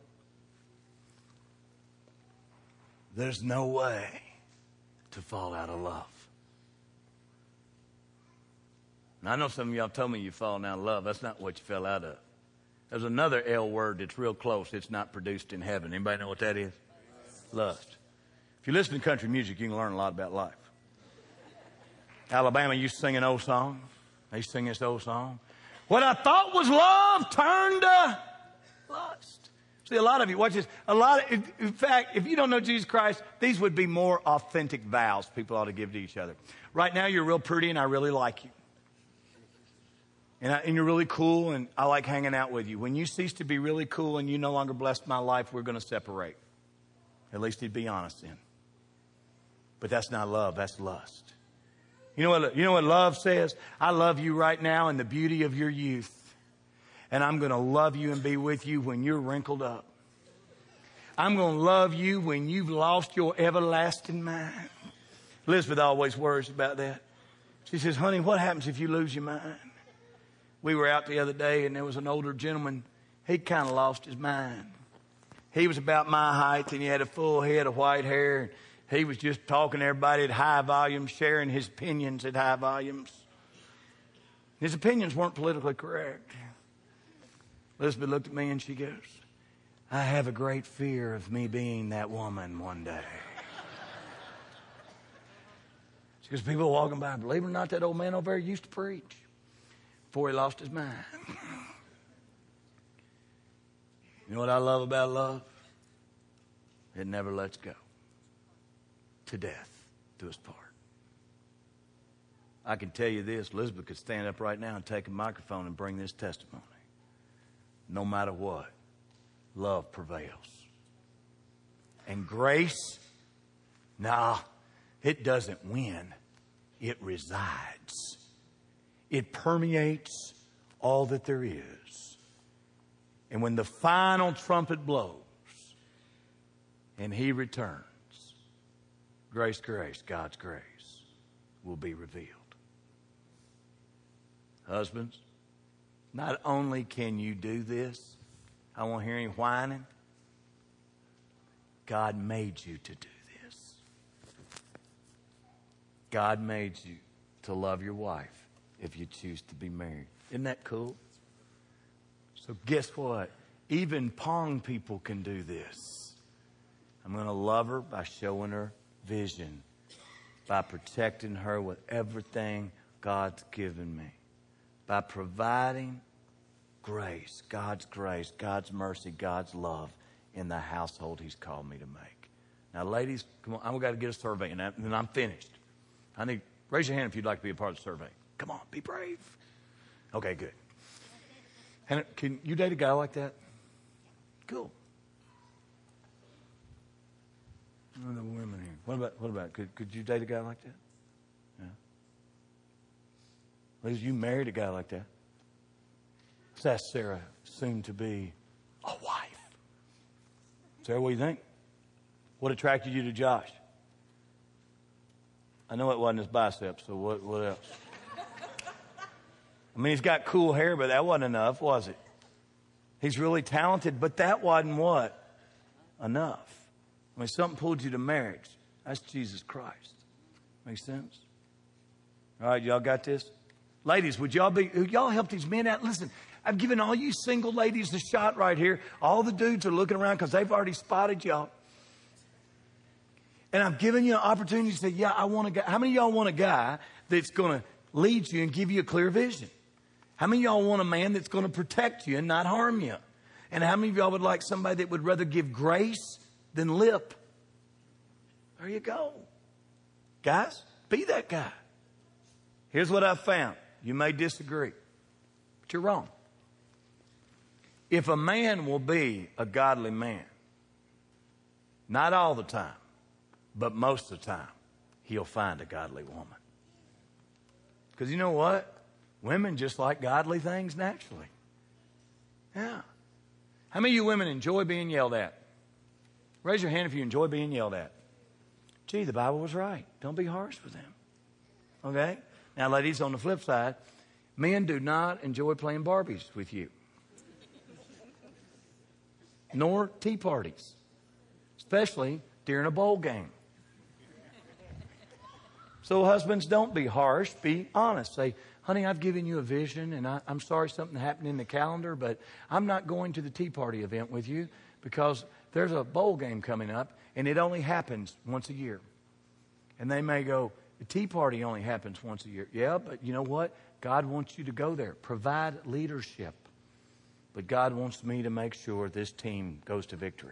There's no way to fall out of love. Now, I know some of y'all told me you've fallen out of love. That's not what you fell out of. There's another L word that's real close. It's not produced in heaven. Anybody know what that is? Lust. If you listen to country music, you can learn a lot about life. Alabama used to sing an old song. They used to sing this old song. What I thought was love turned to lust. See, a lot of you, watch this. In fact, if you don't know Jesus Christ, these would be more authentic vows people ought to give to each other. Right now, you're real pretty and I really like you. And you're really cool and I like hanging out with you. When you cease to be really cool and you no longer bless my life, we're going to separate. At least he'd be honest then. But that's not love, that's lust. You know what love says? I love you right now in the beauty of your youth. And I'm going to love you and be with you when you're wrinkled up. I'm going to love you when you've lost your everlasting mind. Elizabeth always worries about that. She says, honey, what happens if you lose your mind? We were out the other day and there was an older gentleman. He kind of lost his mind. He was about my height and he had a full head of white hair. He was just talking to everybody at high volumes, sharing his opinions at high volumes. His opinions weren't politically correct. Elizabeth looked at me and she goes, I have a great fear of me being that woman one day. She goes, people walking by, believe it or not, that old man over there used to preach before he lost his mind. You know what I love about love? It never lets go. To death do us part. I can tell you this, Elizabeth could stand up right now and take a microphone and bring this testimony. No matter what, love prevails. And grace, it doesn't win. It resides. It permeates all that there is. And when the final trumpet blows and he returns, grace, God's grace will be revealed. Husbands, not only can you do this, I won't hear any whining. God made you to do this. God made you to love your wife if you choose to be married. Isn't that cool? So guess what? Even Pong people can do this. I'm going to love her by showing her vision, by protecting her with everything God's given me, by providing grace, God's mercy, God's love in the household he's called me to make. Now, ladies, come on, I've got to get a survey, and then I'm finished. Raise your hand if you'd like to be a part of the survey. Come on, be brave. Okay, good. And can you date a guy like that? Cool. None of the women here. What about? Could you date a guy like that? Yeah. Ladies, you married a guy like that. Let's ask Sarah, soon to be a wife. Sarah, what do you think? What attracted you to Josh? I know it wasn't his biceps, so what else? I mean, he's got cool hair, but that wasn't enough, was it? He's really talented, but that wasn't what? Enough. I mean, something pulled you to marriage. That's Jesus Christ. Make sense? All right, y'all got this? Ladies, would y'all help these men out? Listen, I've given all you single ladies a shot right here. All the dudes are looking around because they've already spotted y'all. And I've given you an opportunity to say, yeah, I want a guy. How many of y'all want a guy that's going to lead you and give you a clear vision? How many of y'all want a man that's going to protect you and not harm you? And how many of y'all would like somebody that would rather give grace than lip? There you go. Guys, be that guy. Here's what I've found. You may disagree, but you're wrong. If a man will be a godly man, not all the time, but most of the time, he'll find a godly woman. Because you know what? Women just like godly things naturally. Yeah. How many of you women enjoy being yelled at? Raise your hand if you enjoy being yelled at. Gee, the Bible was right. Don't be harsh with them. Okay? Now, ladies, on the flip side, men do not enjoy playing Barbies with you. Nor tea parties. Especially during a bowl game. So husbands, don't be harsh. Be honest. Say, honey, I've given you a vision, and I'm sorry something happened in the calendar, but I'm not going to the tea party event with you because there's a bowl game coming up, and it only happens once a year. And they may go, the tea party only happens once a year. Yeah, but you know what? God wants you to go there. Provide leadership. But God wants me to make sure this team goes to victory.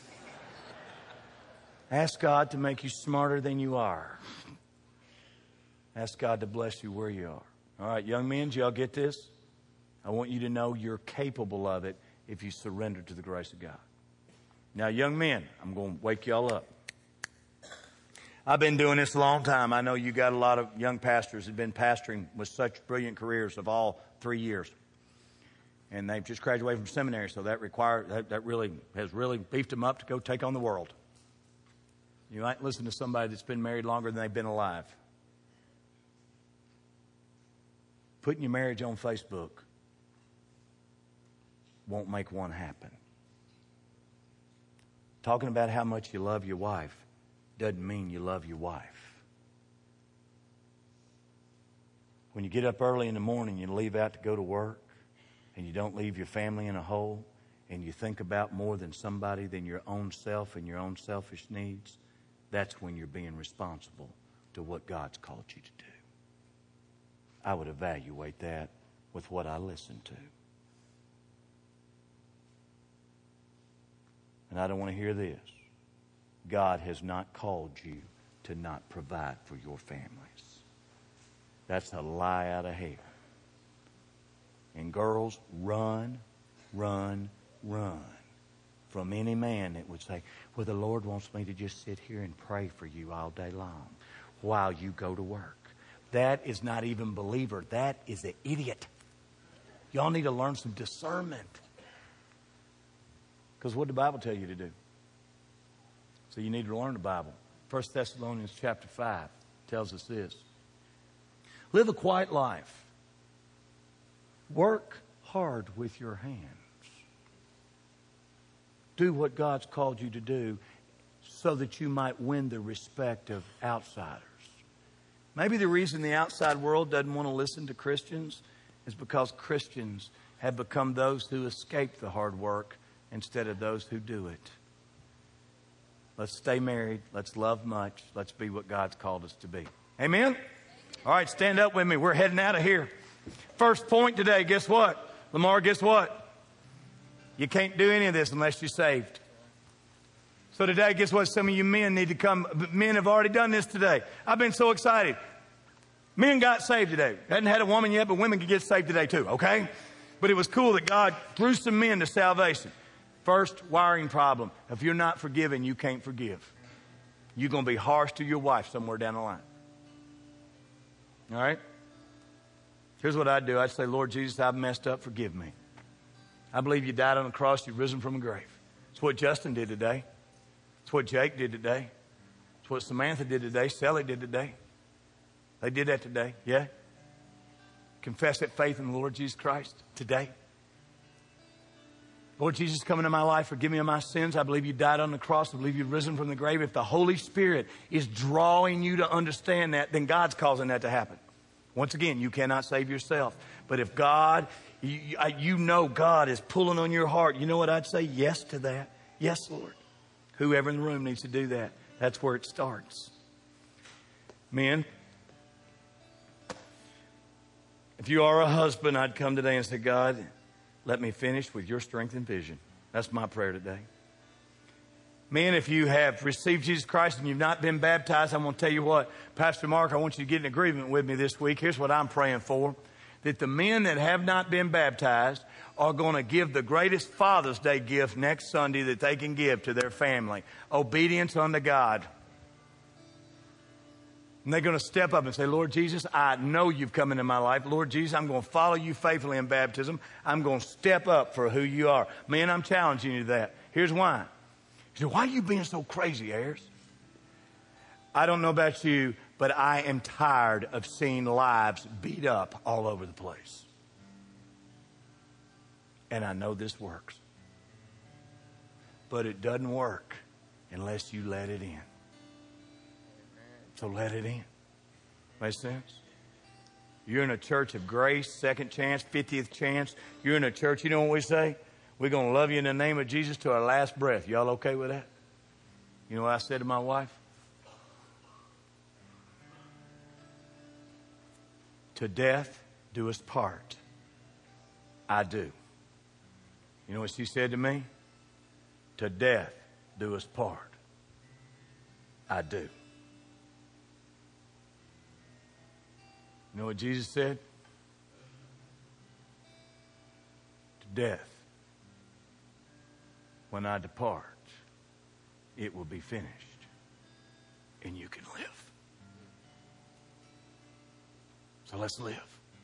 Ask God to make you smarter than you are. Ask God to bless you where you are. All right, young men, do y'all get this? I want you to know you're capable of it if you surrender to the grace of God. Now, young men, I'm going to wake y'all up. I've been doing this a long time. I know you got a lot of young pastors that have been pastoring with such brilliant careers of all 3 years. And they've just graduated from seminary, so that really has beefed them up to go take on the world. You might listen to somebody that's been married longer than they've been alive. Putting your marriage on Facebook won't make one happen. Talking about how much you love your wife doesn't mean you love your wife. When you get up early in the morning, you leave out to go to work, and you don't leave your family in a hole, and you think about more than somebody than your own self and your own selfish needs, that's when you're being responsible to what God's called you to do. I would evaluate that with what I listen to. And I don't want to hear this. God has not called you to not provide for your families. That's a lie out of hell. And girls, run, run, run from any man that would say, well, the Lord wants me to just sit here and pray for you all day long while you go to work. That is not even believer. That is an idiot. Y'all need to learn some discernment. Because what did the Bible tell you to do? So you need to learn the Bible. 1 Thessalonians chapter 5 tells us this. Live a quiet life. Work hard with your hands. Do what God's called you to do so that you might win the respect of outsiders. Maybe the reason the outside world doesn't want to listen to Christians is because Christians have become those who escape the hard work instead of those who do it. Let's stay married. Let's love much. Let's be what God's called us to be. Amen? All right, stand up with me. We're heading out of here. First point today, guess what? Lamar, guess what? You can't do any of this unless you're saved. So today, guess what? Some of you men need to come. Men have already done this today. I've been so excited. Men got saved today. Hadn't had a woman yet, but women can get saved today too, okay? But it was cool that God threw some men to salvation. First wiring problem. If you're not forgiven, you can't forgive. You're going to be harsh to your wife somewhere down the line. All right? Here's what I'd do. I'd say, Lord Jesus, I've messed up. Forgive me. I believe you died on the cross. You've risen from the grave. It's what Justin did today. It's what Jake did today. It's what Samantha did today. Sally did today. They did that today. Yeah? Confess that faith in the Lord Jesus Christ today. Lord Jesus, come into my life. Forgive me of my sins. I believe you died on the cross. I believe you've risen from the grave. If the Holy Spirit is drawing you to understand that, then God's causing that to happen. Once again, you cannot save yourself. But if God, you know God is pulling on your heart, you know what I'd say? Yes to that. Yes, Lord. Whoever in the room needs to do that. That's where it starts. Men, if you are a husband, I'd come today and say, God, let me finish with your strength and vision. That's my prayer today. Men, if you have received Jesus Christ and you've not been baptized, I'm going to tell you what, Pastor Mark, I want you to get in agreement with me this week. Here's what I'm praying for. That the men that have not been baptized are going to give the greatest Father's Day gift next Sunday that they can give to their family. Obedience unto God. And they're going to step up and say, Lord Jesus, I know you've come into my life. Lord Jesus, I'm going to follow you faithfully in baptism. I'm going to step up for who you are. Man, I'm challenging you to that. Here's why. You say, why are you being so crazy, Ayers? I don't know about you, but I am tired of seeing lives beat up all over the place. And I know this works. But it doesn't work unless you let it in. So let it in. Make sense? You're in a church of grace, second chance, 50th chance. You're in a church, you know what we say? We're going to love you in the name of Jesus to our last breath. Y'all okay with that? You know what I said to my wife? To death do us part. I do. You know what she said to me? To death do us part. I do. You know what Jesus said? To death, when I depart, it will be finished, and you can live. So let's live.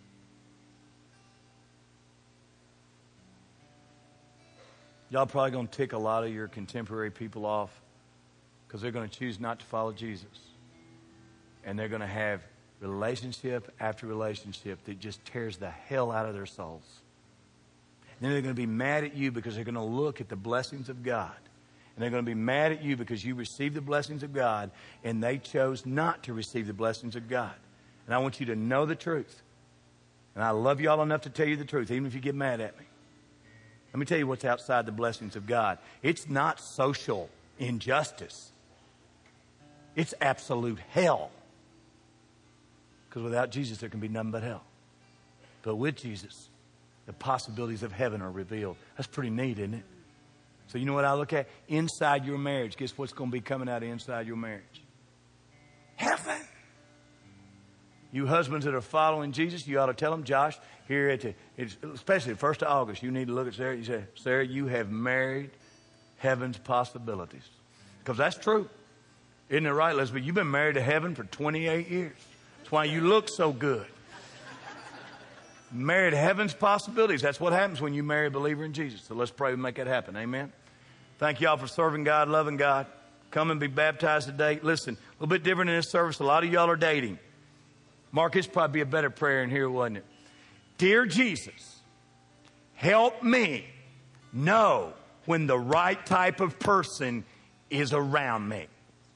Y'all probably going to tick a lot of your contemporary people off because they're going to choose not to follow Jesus. And they're going to have relationship after relationship that just tears the hell out of their souls. And then they're going to be mad at you because they're going to look at the blessings of God. And they're going to be mad at you because you received the blessings of God and they chose not to receive the blessings of God. And I want you to know the truth. And I love you all enough to tell you the truth, even if you get mad at me. Let me tell you what's outside the blessings of God. It's not social injustice. It's absolute hell. Because without Jesus, there can be nothing but hell. But with Jesus, the possibilities of heaven are revealed. That's pretty neat, isn't it? So you know what I look at? Inside your marriage. Guess what's going to be coming out of inside your marriage? Heaven. You husbands that are following Jesus, you ought to tell them, Josh, here especially the 1st of August, you need to look at Sarah. You say, Sarah, you have married heaven's possibilities. Because that's true. Isn't it right, Elizabeth? You've been married to heaven for 28 years. That's why you look so good. Married heaven's possibilities. That's what happens when you marry a believer in Jesus. So let's pray and make it happen. Amen. Thank y'all for serving God, loving God. Come and be baptized today. Listen, a little bit different in this service. A lot of y'all are dating. Mark, it's probably a better prayer in here, wasn't it? Dear Jesus, help me know when the right type of person is around me.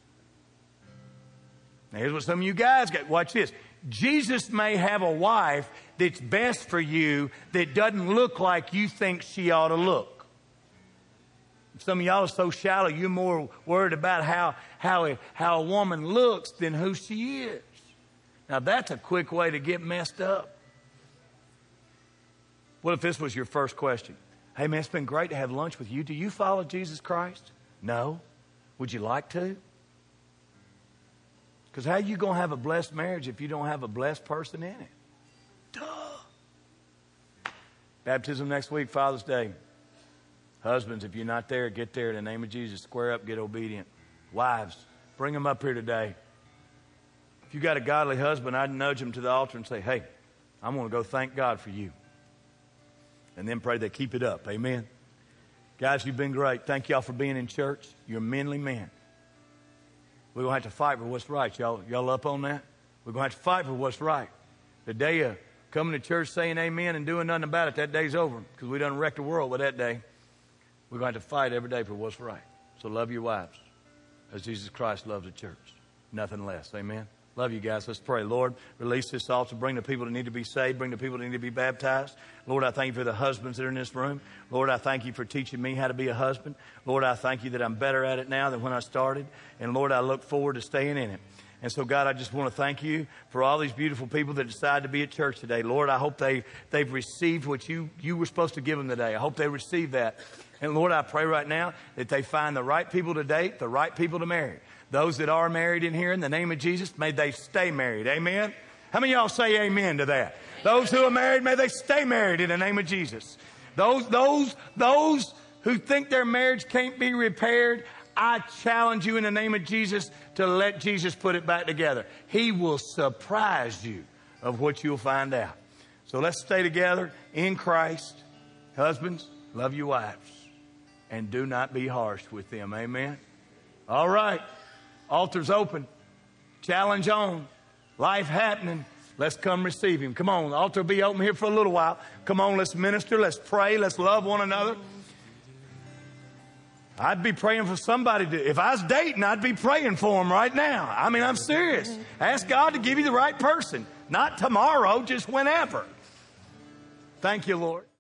Now, here's what some of you guys got. Watch this. Jesus may have a wife that's best for you that doesn't look like you think she ought to look. Some of y'all are so shallow, you're more worried about how a woman looks than who she is. Now, that's a quick way to get messed up. What if this was your first question? Hey, man, it's been great to have lunch with you. Do you follow Jesus Christ? No. Would you like to? Because how are you going to have a blessed marriage if you don't have a blessed person in it? Duh. Baptism next week, Father's Day. Husbands, if you're not there, get there in the name of Jesus. Square up, get obedient. Wives, bring them up here today. If you got a godly husband, I'd nudge him to the altar and say, hey, I'm going to go thank God for you. And then pray they keep it up. Amen. Guys, you've been great. Thank y'all for being in church. You're manly men. We're going to have to fight for what's right. Y'all up on that? We're going to have to fight for what's right. The day of coming to church saying amen and doing nothing about it, that day's over, because we done wrecked the world with that day. We're going to have to fight every day for what's right. So love your wives as Jesus Christ loves the church. Nothing less. Amen. Love you guys. Let's pray. Lord, release this altar. Bring the people that need to be saved. Bring the people that need to be baptized. Lord, I thank you for the husbands that are in this room. Lord, I thank you for teaching me how to be a husband. Lord, I thank you that I'm better at it now than when I started. And Lord, I look forward to staying in it. And so, God, I just want to thank you for all these beautiful people that decided to be at church today. Lord, I hope they've received what you were supposed to give them today. I hope they receive that. And Lord, I pray right now that they find the right people to date, the right people to marry. Those that are married in here, in the name of Jesus, may they stay married. Amen? How many of y'all say amen to that? Those who are married, may they stay married in the name of Jesus. Those who think their marriage can't be repaired, I challenge you in the name of Jesus to let Jesus put it back together. He will surprise you of what you'll find out. So let's stay together in Christ. Husbands, love your wives. And do not be harsh with them. Amen? All right. Altar's open. Challenge on. Life happening. Let's come receive him. Come on. The altar will be open here for a little while. Come on, let's minister. Let's pray. Let's love one another. I'd be praying for somebody. If I was dating, I'd be praying for them right now. I mean, I'm serious. Ask God to give you the right person. Not tomorrow, just whenever. Thank you, Lord.